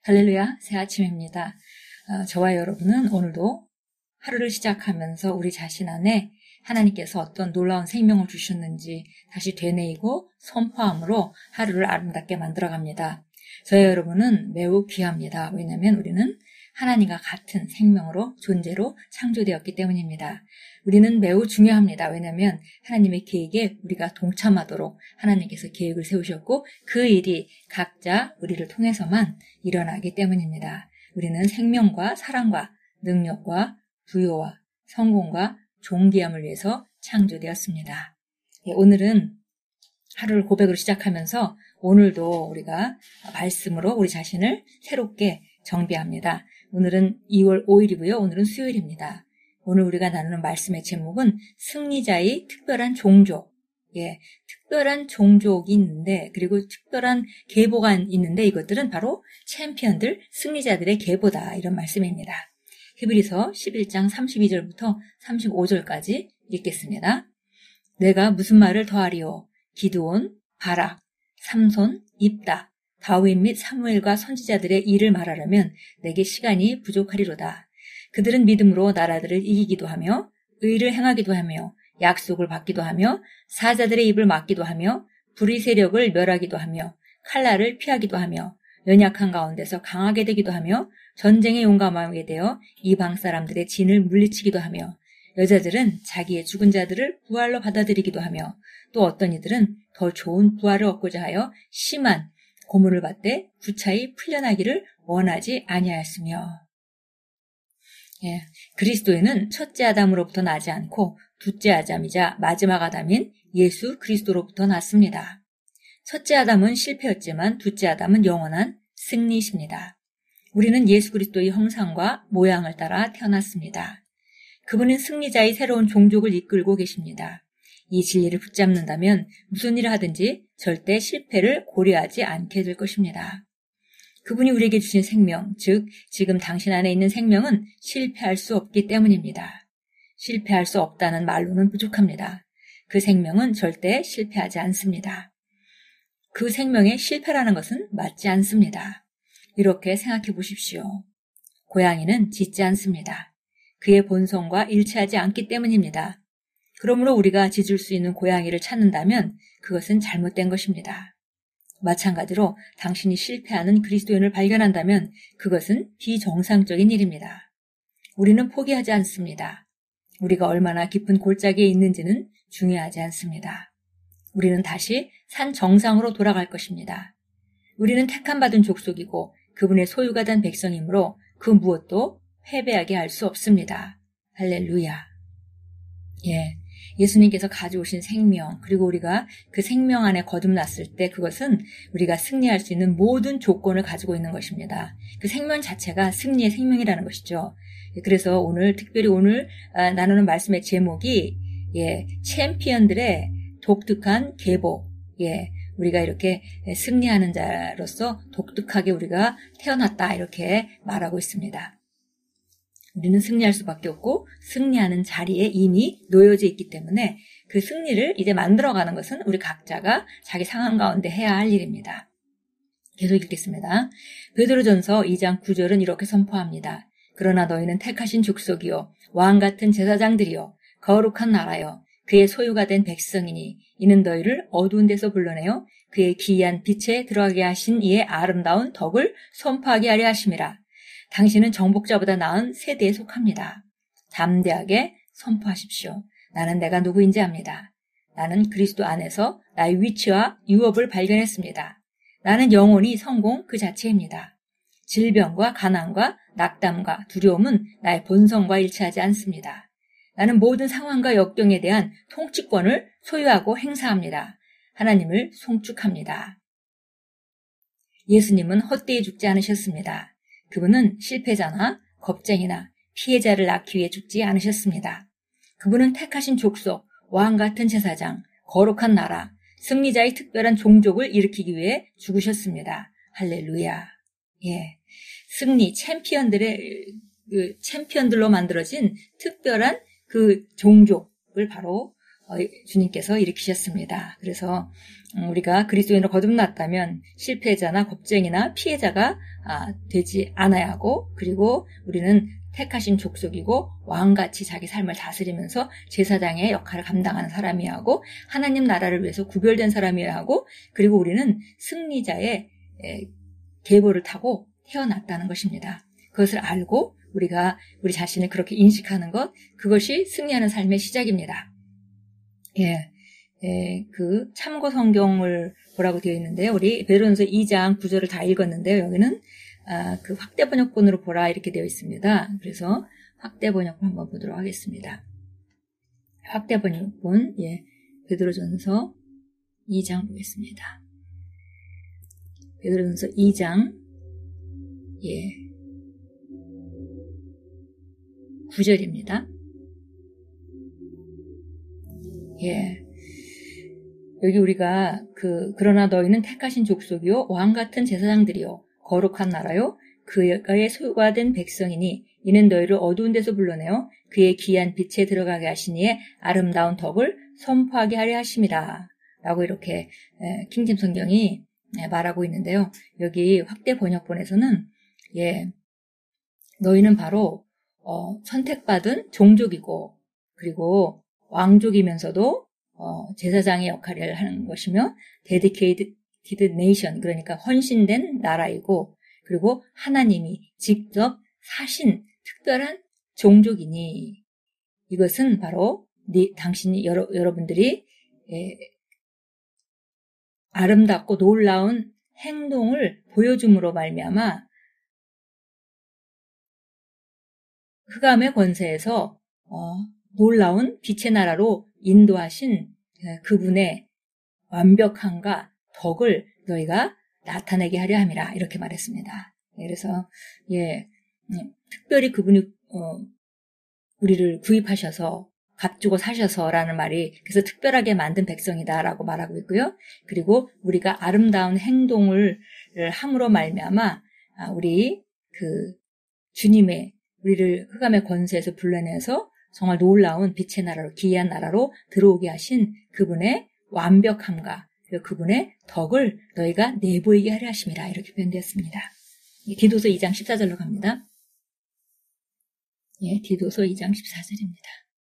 할렐루야, 새 아침입니다. 저와 여러분은 오늘도 하루를 시작하면서 우리 자신 안에 하나님께서 어떤 놀라운 생명을 주셨는지 다시 되뇌이고 선포함으로 하루를 아름답게 만들어갑니다. 저와 여러분은 매우 귀합니다. 왜냐하면 우리는 하나님과 같은 생명으로 존재로 창조되었기 때문입니다. 우리는 매우 중요합니다. 왜냐하면 하나님의 계획에 우리가 동참하도록 하나님께서 계획을 세우셨고 그 일이 각자 우리를 통해서만 일어나기 때문입니다. 우리는 생명과 사랑과 능력과 부요와 성공과 존귀함을 위해서 창조되었습니다. 오늘은 하루를 고백으로 시작하면서 오늘도 우리가 말씀으로 우리 자신을 새롭게 정비합니다. 오늘은 2월 5일이고요. 오늘은 수요일입니다. 오늘 우리가 나누는 말씀의 제목은 승리자의 특별한 종족. 특별한 종족이 있는데 그리고 특별한 계보가 있는데 이것들은 바로 챔피언들, 승리자들의 계보다 이런 말씀입니다. 히브리서 11장 32절부터 35절까지 읽겠습니다. 내가 무슨 말을 더하리요? 기드온, 바락, 삼손, 입다, 다윗 및 사무엘과 선지자들의 일을 말하려면 내게 시간이 부족하리로다. 그들은 믿음으로 나라들을 이기기도 하며 의를 행하기도 하며 약속을 받기도 하며 사자들의 입을 막기도 하며 불의 세력을 멸하기도 하며 칼날을 피하기도 하며 연약한 가운데서 강하게 되기도 하며 전쟁에 용감하게 되어 이방 사람들의 진을 물리치기도 하며 여자들은 자기의 죽은 자들을 부활로 받아들이기도 하며 또 어떤 이들은 더 좋은 부활을 얻고자 하여 심한 고문을 받되 구차히 풀려나기를 원하지 아니하였으며 그리스도인은 첫째 아담으로부터 나지 않고 둘째 아담이자 마지막 아담인 예수 그리스도로부터 났습니다. 첫째 아담은 실패였지만 둘째 아담은 영원한 승리이십니다. 우리는 예수 그리스도의 형상과 모양을 따라 태어났습니다. 그분은 승리자의 새로운 종족을 이끌고 계십니다. 이 진리를 붙잡는다면 무슨 일을 하든지 절대 실패를 고려하지 않게 될 것입니다. 그분이 우리에게 주신 생명, 즉 지금 당신 안에 있는 생명은 실패할 수 없기 때문입니다. 실패할 수 없다는 말로는 부족합니다. 그 생명은 절대 실패하지 않습니다. 그 생명의 실패라는 것은 맞지 않습니다. 이렇게 생각해 보십시오. 고양이는 짖지 않습니다. 그의 본성과 일치하지 않기 때문입니다. 그러므로 우리가 짖을 수 있는 고양이를 찾는다면 그것은 잘못된 것입니다. 마찬가지로 당신이 실패하는 그리스도인을 발견한다면 그것은 비정상적인 일입니다. 우리는 포기하지 않습니다. 우리가 얼마나 깊은 골짜기에 있는지는 중요하지 않습니다. 우리는 다시 산 정상으로 돌아갈 것입니다. 우리는 택함받은 족속이고 그분의 소유가 된 백성이므로 그 무엇도 패배하게 할 수 없습니다. 할렐루야. 예수님께서 가져오신 생명, 그리고 우리가 그 생명 안에 거듭났을 때 그것은 우리가 승리할 수 있는 모든 조건을 가지고 있는 것입니다. 그 생명 자체가 승리의 생명이라는 것이죠. 그래서 특별히 오늘 나누는 말씀의 제목이 챔피언들의 독특한 계보, 우리가 이렇게 승리하는 자로서 독특하게 우리가 태어났다 이렇게 말하고 있습니다. 우리는 승리할 수밖에 없고 승리하는 자리에 이미 놓여져 있기 때문에 그 승리를 이제 만들어가는 것은 우리 각자가 자기 상황 가운데 해야 할 일입니다. 계속 읽겠습니다. 베드로전서 2장 9절은 이렇게 선포합니다. 그러나 너희는 택하신 족속이요 왕 같은 제사장들이요 거룩한 나라요 그의 소유가 된 백성이니 이는 너희를 어두운 데서 불러내어 그의 기이한 빛에 들어가게 하신 이의 아름다운 덕을 선포하게 하려 하심이라. 당신은 정복자보다 나은 세대에 속합니다. 담대하게 선포하십시오. 나는 내가 누구인지 압니다. 나는 그리스도 안에서 나의 위치와 유업을 발견했습니다. 나는 영원히 성공 그 자체입니다. 질병과 가난과 낙담과 두려움은 나의 본성과 일치하지 않습니다. 나는 모든 상황과 역경에 대한 통치권을 소유하고 행사합니다. 하나님을 송축합니다. 예수님은 헛되이 죽지 않으셨습니다. 그분은 실패자나 겁쟁이나 피해자를 낳기 위해 죽지 않으셨습니다. 그분은 택하신 족속, 왕 같은 제사장, 거룩한 나라, 승리자의 특별한 종족을 일으키기 위해 죽으셨습니다. 할렐루야. 승리, 챔피언들로 만들어진 특별한 그 종족을 바로 주님께서 일으키셨습니다. 그래서 우리가 그리스도인으로 거듭났다면 실패자나 겁쟁이나 피해자가 되지 않아야 하고, 그리고 우리는 택하신 족속이고 왕같이 자기 삶을 다스리면서 제사장의 역할을 감당하는 사람이어야 하고, 하나님 나라를 위해서 구별된 사람이어야 하고, 그리고 우리는 승리자의 계보를 타고 태어났다는 것입니다. 그것을 알고 우리가 우리 자신을 그렇게 인식하는 것, 그것이 승리하는 삶의 시작입니다. 그 참고 성경을 보라고 되어 있는데요. 우리 베드로전서 2장 9절을 다 읽었는데요. 여기는 그 확대 번역본으로 보라 이렇게 되어 있습니다. 그래서 확대 번역본 한번 보도록 하겠습니다. 확대 번역본, 베드로전서 2장 보겠습니다. 베드로전서 2장 9절입니다. 여기 우리가 그러나 너희는 택하신 족속이요 왕 같은 제사장들이요 거룩한 나라요 그의 소유가 된 백성이니 이는 너희를 어두운 데서 불러내어 그의 귀한 빛에 들어가게 하시니에 아름다운 덕을 선포하게 하려 하심이라 라고 이렇게 킹잼 성경이 말하고 있는데요. 여기 확대 번역본에서는 너희는 바로 선택받은 종족이고, 그리고 왕족이면서도 제사장의 역할을 하는 것이며 dedicated nation, 그러니까 헌신된 나라이고, 그리고 하나님이 직접 사신 특별한 종족이니 이것은 바로 당신이 여러분들이 아름답고 놀라운 행동을 보여줌으로 말미암아 흑암의 권세에서 놀라운 빛의 나라로 인도하신 그분의 완벽함과 덕을 너희가 나타내게 하려 함이라 이렇게 말했습니다. 그래서 특별히 그분이 우리를 구입하셔서 값 주고 사셔서라는 말이 그래서 특별하게 만든 백성이다라고 말하고 있고요. 그리고 우리가 아름다운 행동을 함으로 말미암아 우리 주님의 우리를 흑암의 권세에서 불러내서 정말 놀라운 빛의 나라로 기이한 나라로 들어오게 하신 그분의 완벽함과 그분의 덕을 너희가 내보이게 하려 하심이라 이렇게 표현되었습니다. 디도서 2장 14절로 갑니다. 디도서 2장 14절입니다.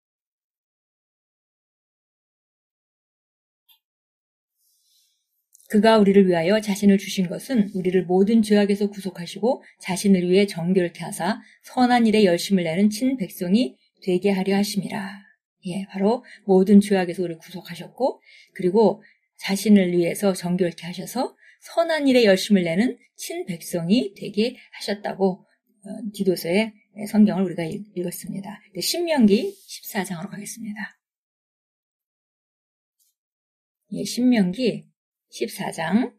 그가 우리를 위하여 자신을 주신 것은 우리를 모든 죄악에서 구속하시고 자신을 위해 정결케 하사 선한 일에 열심을 내는 친 백성이 되게 하려 하심이라. 바로 모든 죄악에서 우리를 구속하셨고, 그리고 자신을 위해서 정결케 하셔서 선한 일에 열심을 내는 친 백성이 되게 하셨다고 디도서의 성경을 우리가 읽었습니다. 신명기 14장으로 가겠습니다. 신명기 14장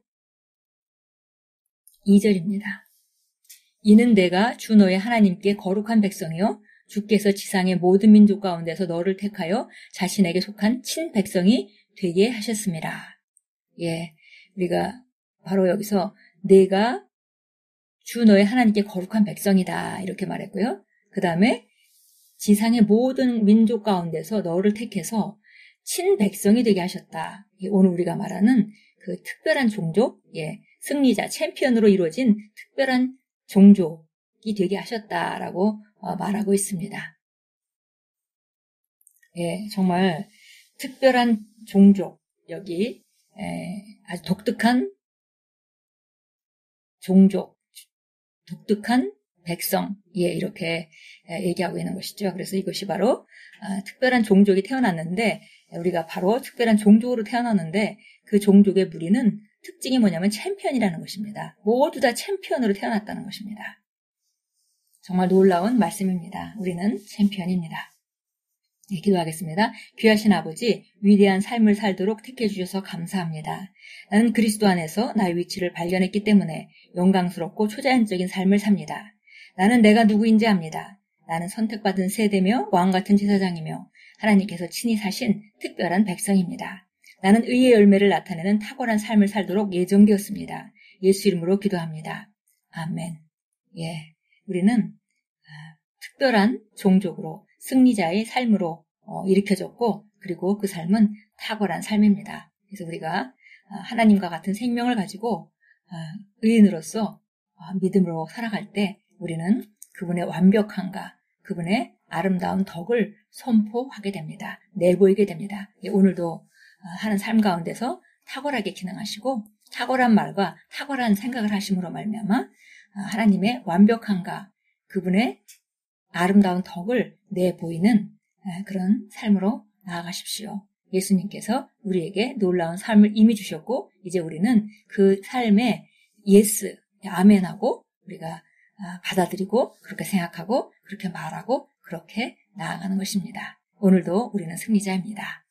2절입니다. 이는 내가 주 너의 하나님께 거룩한 백성이요 주께서 지상의 모든 민족 가운데서 너를 택하여 자신에게 속한 친백성이 되게 하셨습니다. 우리가 바로 여기서 내가 주 너의 하나님께 거룩한 백성이다 이렇게 말했고요. 그 다음에 지상의 모든 민족 가운데서 너를 택해서 친백성이 되게 하셨다. 오늘 우리가 말하는 그 특별한 종족, 승리자, 챔피언으로 이루어진 특별한 종족이 되게 하셨다라고 말하고 있습니다. 정말 특별한 종족, 여기 아주 독특한 종족, 독특한 백성, 이렇게 얘기하고 있는 것이죠. 그래서 이것이 바로 특별한 종족이 태어났는데, 우리가 바로 특별한 종족으로 태어났는데 그 종족의 무리는 특징이 뭐냐면 챔피언이라는 것입니다. 모두 다 챔피언으로 태어났다는 것입니다. 정말 놀라운 말씀입니다. 우리는 챔피언입니다. 기도하겠습니다. 귀하신 아버지, 위대한 삶을 살도록 택해 주셔서 감사합니다. 나는 그리스도 안에서 나의 위치를 발견했기 때문에 영광스럽고 초자연적인 삶을 삽니다. 나는 내가 누구인지 압니다. 나는 선택받은 세대며 왕같은 제사장이며 하나님께서 친히 사신 특별한 백성입니다. 나는 의의 열매를 나타내는 탁월한 삶을 살도록 예정되었습니다. 예수 이름으로 기도합니다. 아멘. 우리는 특별한 종족으로 승리자의 삶으로 일으켜졌고, 그리고 그 삶은 탁월한 삶입니다. 그래서 우리가 하나님과 같은 생명을 가지고 의인으로서 믿음으로 살아갈 때 우리는 그분의 완벽함과 그분의 아름다운 덕을 선포하게 됩니다. 내보이게 됩니다. 오늘도 하는 삶 가운데서 탁월하게 기능하시고 탁월한 말과 탁월한 생각을 하심으로 말미암아 하나님의 완벽함과 그분의 아름다운 덕을 내보이는 그런 삶으로 나아가십시오. 예수님께서 우리에게 놀라운 삶을 이미 주셨고 이제 우리는 그 삶에 예스, 아멘하고 우리가 받아들이고 그렇게 생각하고 그렇게 말하고 그렇게 나아가는 것입니다. 오늘도 우리는 승리자입니다.